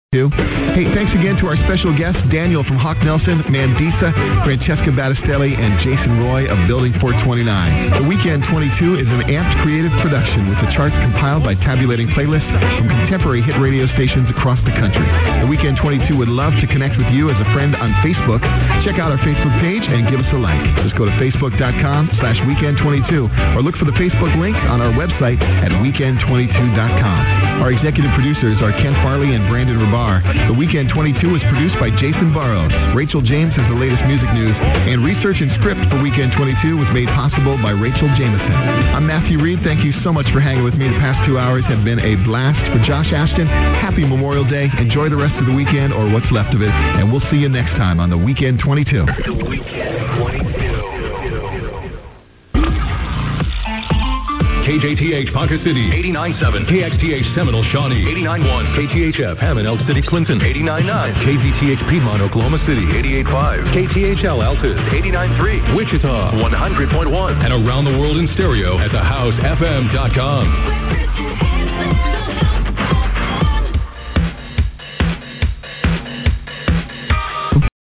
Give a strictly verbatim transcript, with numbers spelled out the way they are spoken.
Hey, thanks again to our special guests, Daniel from Hawk Nelson, Mandisa, Francesca Battistelli, and Jason Roy of Building four twenty-nine. The Weekend twenty-two is an amped creative production with the charts compiled by tabulating playlists from contemporary hit radio stations across the country. The Weekend twenty-two would love to connect with you as a friend on Facebook. Check out our Facebook page and give us a like. Just go to facebook.com slash weekend22 or look for the Facebook link on our website at weekend twenty-two dot com. Our executive producers are Ken Farley and Brandon Rabar. The Weekend twenty-two was produced by Jason Burrows. Rachel James has the latest music news, and research and script for Weekend twenty-two was made possible by Rachel Jameson. I'm Matthew Reed. Thank you so much for hanging with me. The past two hours have been a blast. For Josh Ashton, happy Memorial Day. Enjoy the rest of the weekend, or what's left of it, and we'll see you next time on The Weekend twenty-two. The Weekend twenty-two. K J T H Ponca City, eighty-nine point seven. K X T H Seminole Shawnee, eighty-nine point one. K T H F Hammond Elk City Clinton, eighty-nine point nine. K Z T H Piedmont Oklahoma City, eighty-eight point five. K T H L Altus, eighty-nine point three. Wichita, one hundred point one. And around the world in stereo at the house f m dot com.